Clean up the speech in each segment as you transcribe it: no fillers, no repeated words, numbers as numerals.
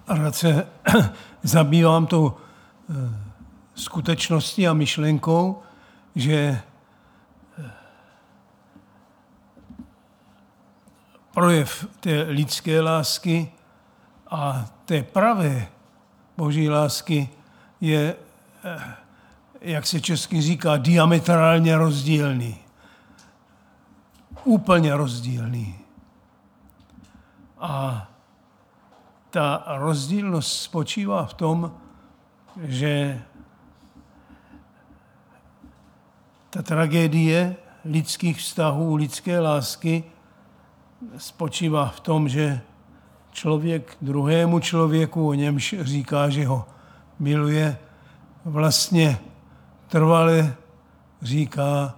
rád se zabývám tou skutečností a myšlenkou, že projev té lidské lásky a té pravé boží lásky je, jak se česky říká, diametrálně rozdílný. Úplně rozdílný. A ta rozdílnost spočívá v tom, že ta tragédie lidských vztahů, lidské lásky spočívá v tom, že člověk druhému člověku, o němž říká, že ho miluje, vlastně trvale říká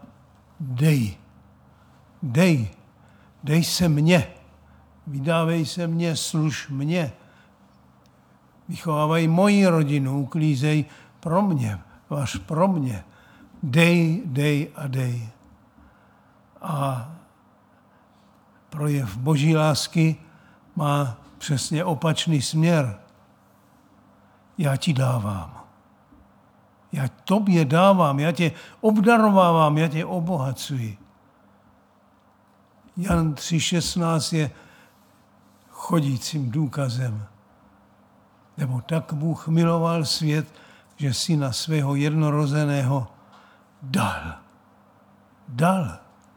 dej se mně, vydávej se mně, služ mně, vychovávají moji rodinu, uklízej pro mě, vař pro mě, dej a dej. A projev boží lásky má přesně opačný směr. Já ti dávám. Já tobě dávám, já tě obdarovávám, já tě obohacuji. Jan 3,16 je chodícím důkazem. Nebo tak Bůh miloval svět, že syna svého jednorozeného dal.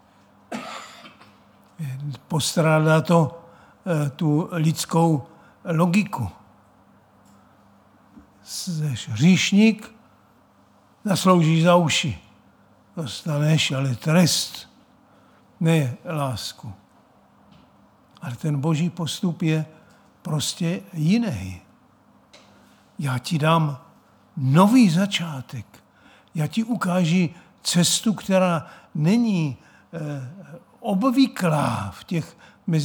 Postrádá to tu lidskou logiku. Jseš hříšník, zasloužíš za uši. Dostaneš ale trest, ne lásku. Ale ten boží postup je prostě jiný. Já ti dám nový začátek. Já ti ukážu cestu, která není obvyklá v těch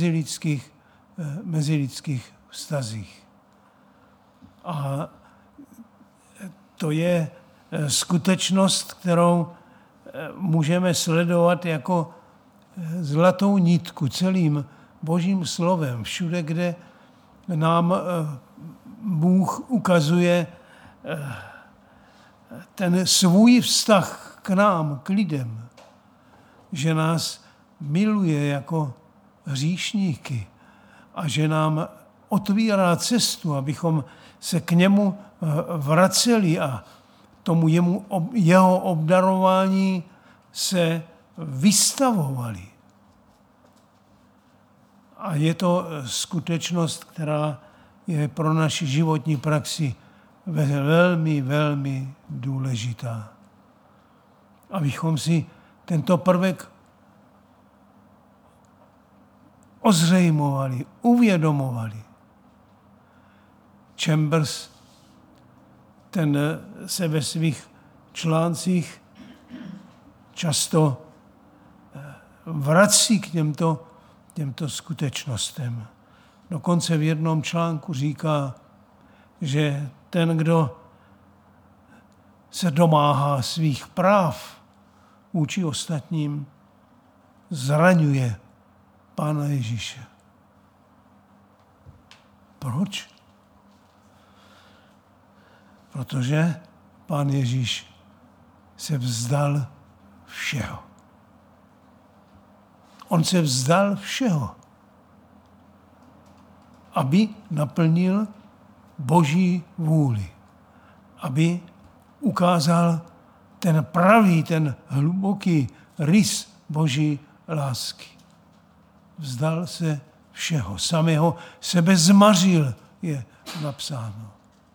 mezilidských vztazích. A to je skutečnost, kterou můžeme sledovat jako zlatou nitku celým božím slovem. Všude, kde nám Bůh ukazuje ten svůj vztah k nám, k lidem, že nás miluje jako hříšníky a že nám otvírá cestu, abychom se k němu vraceli a tomu jeho obdarování se vystavovali. A je to skutečnost, která je pro naši životní praxi velmi, velmi důležitá. Abychom si tento prvek ozřejmovali, uvědomovali. Chambers, ten se ve svých článcích často vrací k těmto skutečnostem. Dokonce v jednom článku říká, že ten, kdo se domáhá svých práv vůči ostatním, zraňuje Pána Ježíše. Proč? Protože Pán Ježíš se vzdal všeho. On se vzdal všeho, aby naplnil boží vůli, aby ukázal ten pravý, ten hluboký rys boží lásky. Vzdal se všeho, samého sebe zmařil, je napsáno.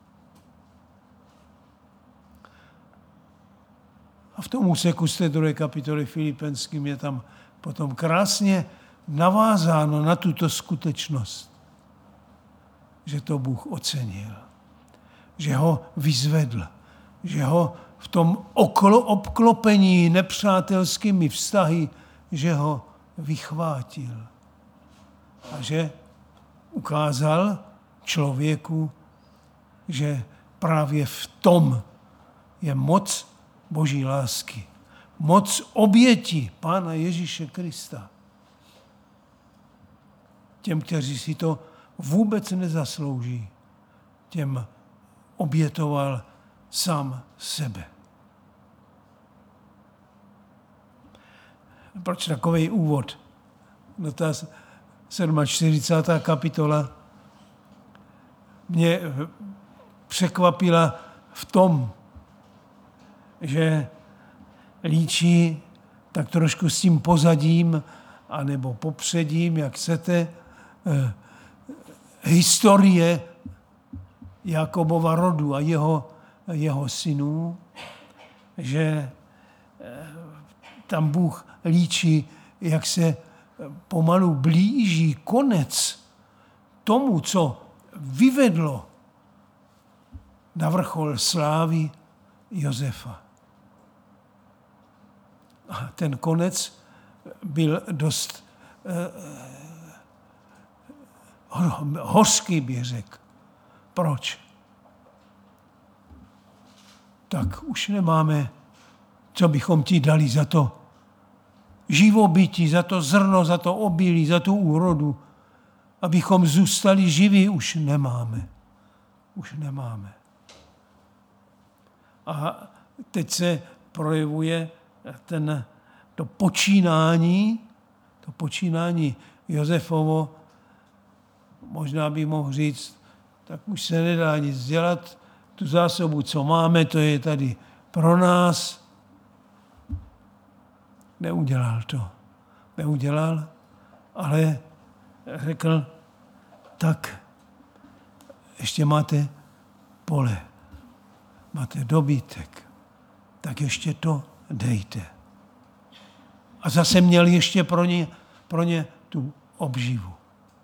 A v tom úseku z té 2. kapitoly Filipenským je tam potom krásně navázáno na tuto skutečnost, že to Bůh ocenil, že ho vyzvedl, že ho v tom obklopení nepřátelskými vztahy, že ho vychvátil a že ukázal člověku, že právě v tom je moc boží lásky, moc oběti Pána Ježíše Krista. Těm, kteří si to vůbec nezaslouží, těm obětoval sám sebe. Proč takový úvod? No ta 47. kapitola mě překvapila v tom, že líčí tak trošku s tím pozadím, anebo popředím, jak chcete, historie Jakobova rodu a jeho synů, že tam Bůh líčí, jak se pomalu blíží konec tomu, co vyvedlo na vrchol slávy Josefa. A ten konec byl dost hořký, bych řekl. Proč? Tak už nemáme, co bychom ti dali za to živobytí, za to zrno, za to obilí, za tu úrodu. Abychom zůstali živí, už nemáme. Už nemáme. A teď se projevuje to počínání Josefovo, možná by mohl říct, tak už se nedá nic dělat, tu zásobu, co máme, to je tady pro nás. Neudělal to. Neudělal, ale řekl, tak ještě máte pole, máte dobytek, tak ještě to dejte. A zase měl ještě pro ně tu obživu.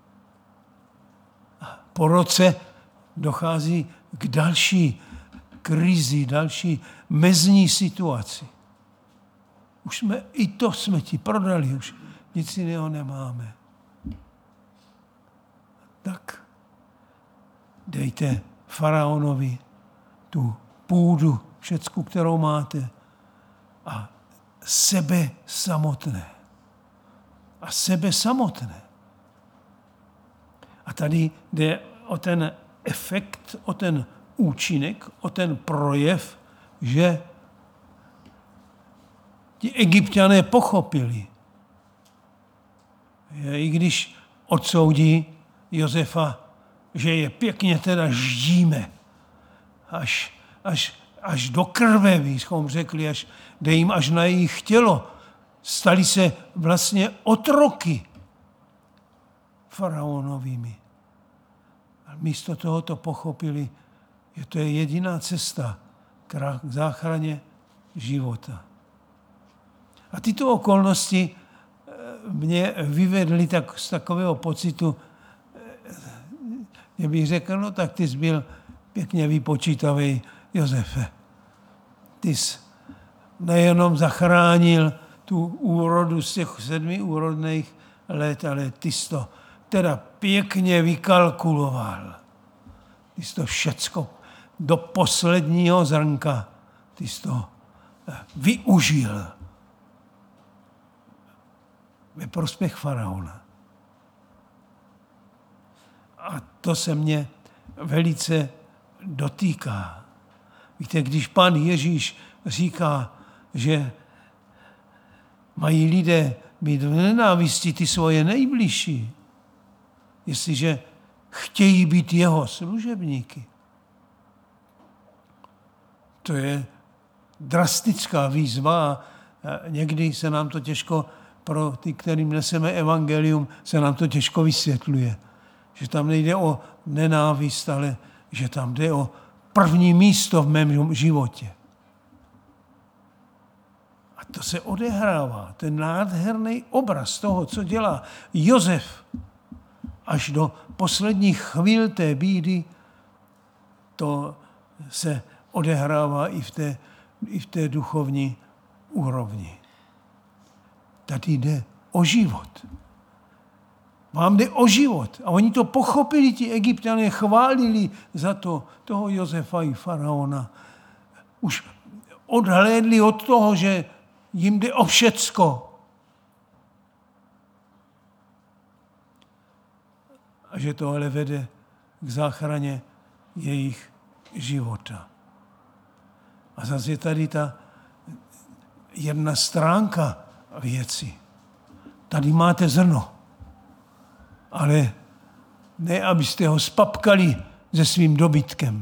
A po roce dochází k další krizi, další mezní situaci. Už jsme ti prodali, už nic jiného nemáme. Tak dejte faraonovi tu půdu, všecku, kterou máte, a sebe samotné. A tady jde o ten efekt, o ten účinek, o ten projev, že ti Egypťané pochopili, i když odsoudí Josefa, že je pěkně teda ždíme, až do krve, bychom řekli, jde jim až na jejich tělo. Stali se vlastně otroky faraonovými. A místo toho to pochopili, že to je jediná cesta k záchraně života. A tyto okolnosti mě vyvedly z takového pocitu, že bych řekl, no tak ty jsi byl pěkně vypočítavý, Josefe. Ty jsi nejenom zachránil tu úrodu z těch 7 úrodných let, ale ty jsi to teda pěkně vykalkuloval. Ty jsi to všecko do posledního zrnka, ty jsi to využil ve prospěch faraona. A to se mě velice dotýká. Víte, když Pán Ježíš říká, že mají lidé mít v nenávisti ty svoje nejbližší, jestliže chtějí být jeho služebníky. To je drastická výzva a někdy se nám to těžko, pro ty, kterým neseme evangelium, se nám to těžko vysvětluje. Že tam nejde o nenávist, ale že tam jde o první místo v mém životě. A to se odehrává. Ten nádherný obraz toho, co dělá Josef až do posledních chvíl té bídy, to se odehrává i v té duchovní úrovni. Tady jde o život. Vám jde o život. A oni to pochopili, ti Egypťané chválili za to toho Josefa i faraona. Už odhlédli od toho, že jim jde o všecko. A že to ale vede k záchraně jejich života. A zase je tady ta jedna stránka věci. Tady máte zrno, ale ne, abyste ho spapkali se svým dobytkem.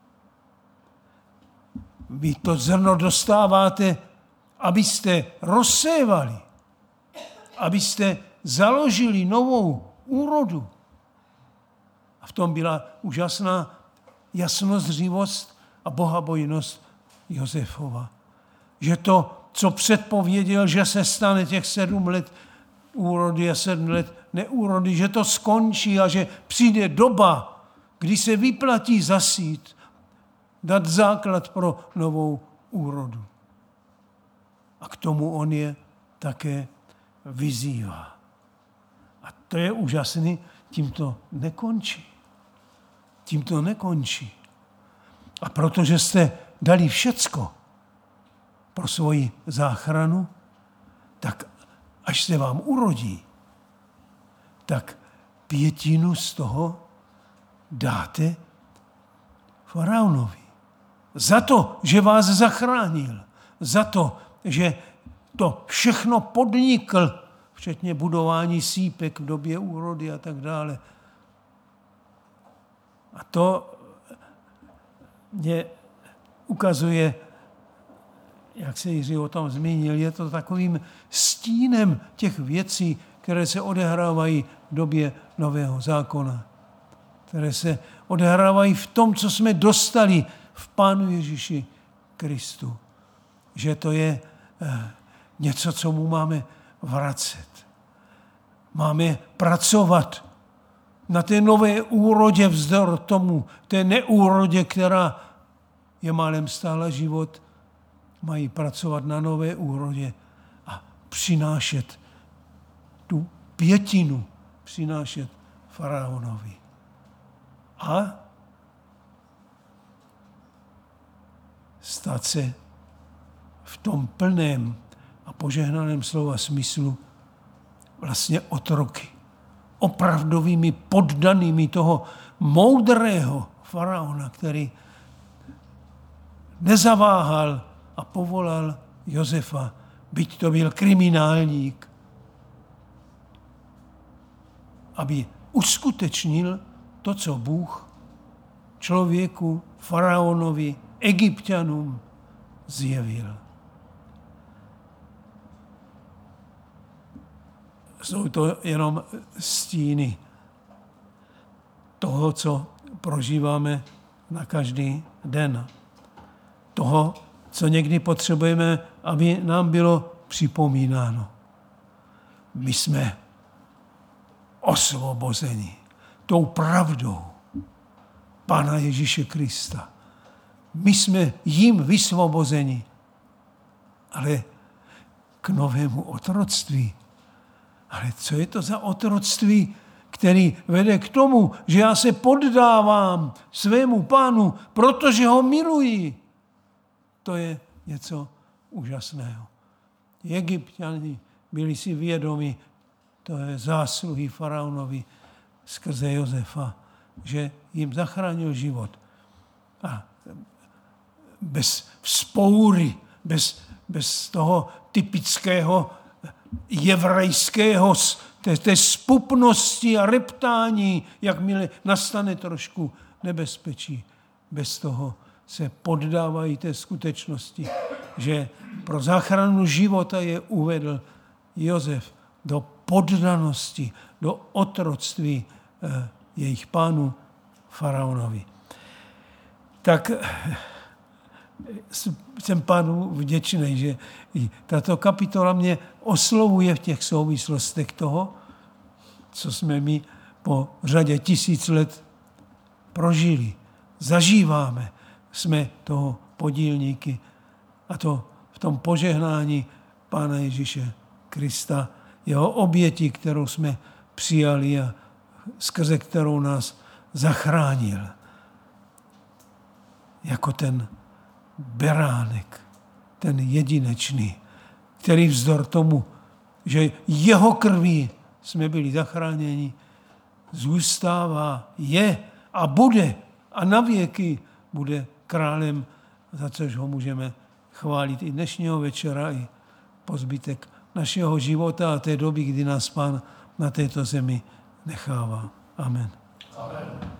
Vy to zrno dostáváte, abyste rozsévali, abyste založili novou úrodu. A v tom byla úžasná jasnozřivost a bohabojnost Josefova. Že to, co předpověděl, že se stane těch 7 let úrody a 7 let neúrody, že to skončí a že přijde doba, kdy se vyplatí zasít, dát základ pro novou úrodu. A k tomu on je také vyzývá. A to je úžasný, tím to nekončí. Tím to nekončí. A protože jste dali všecko pro svoji záchranu, tak až se vám urodí, tak 5 z toho dáte faraonovi. Za to, že vás zachránil. Za to, že to všechno podnikl, včetně budování sípek v době úrody a tak dále. A to mě ukazuje, jak se Jiří o tom zmínil, je to takovým stínem těch věcí, které se odehrávají v době Nového zákona. Které se odehrávají v tom, co jsme dostali v Pánu Ježíši Kristu. Že to je něco, co mu máme vracet. Máme pracovat na té nové úrodě vzdor tomu, té neúrodě, která je málem stála život, mají pracovat na nové úrodě a přinášet tu 5, přinášet faraonovi. A stát se v tom plném a požehnaném slova smyslu vlastně otroky. Opravdovými poddanými toho moudrého faraona, který nezaváhal a povolal Josefa, byť to byl kriminálník, aby uskutečnil to, co Bůh člověku, faraonovi, Egypťanům zjevil. Jsou to jenom stíny toho, co prožíváme na každý den. Toho, co někdy potřebujeme, aby nám bylo připomínáno. My jsme osvobozeni tou pravdou Pána Ježíše Krista. My jsme jím vysvobozeni, ale k novému otroctví. Ale co je to za otroctví, který vede k tomu, že já se poddávám svému Pánu, protože ho miluji? To je něco úžasného. Egypťani byli si vědomi, to je zásluhy faraonovi skrze Josefa, že jim zachránil život. A bez vzpoury, bez toho typického jevrejského té spupnosti a reptání, jakmile nastane trošku nebezpečí. Bez toho se poddávají té skutečnosti, že pro záchranu života je uvedl Josef do poddanosti, do otroctví jejich pánu faraonovi. Tak jsem Pánu vděčný, že tato kapitola mě oslovuje v těch souvislostech toho, co jsme my po řadě 1000 let prožili. Zažíváme, jsme toho podílníky, a to v tom požehnání Pána Ježíše Krista, jeho oběti, kterou jsme přijali a skrze kterou nás zachránil. Jako ten beránek, ten jedinečný, který vzdor tomu, že jeho krví jsme byli zachráněni, zůstává, je a bude a na věky bude králem, za což ho můžeme chválit i dnešního večera, i po zbytek našeho života a té doby, kdy nás Pán na této zemi nechává. Amen. Amen.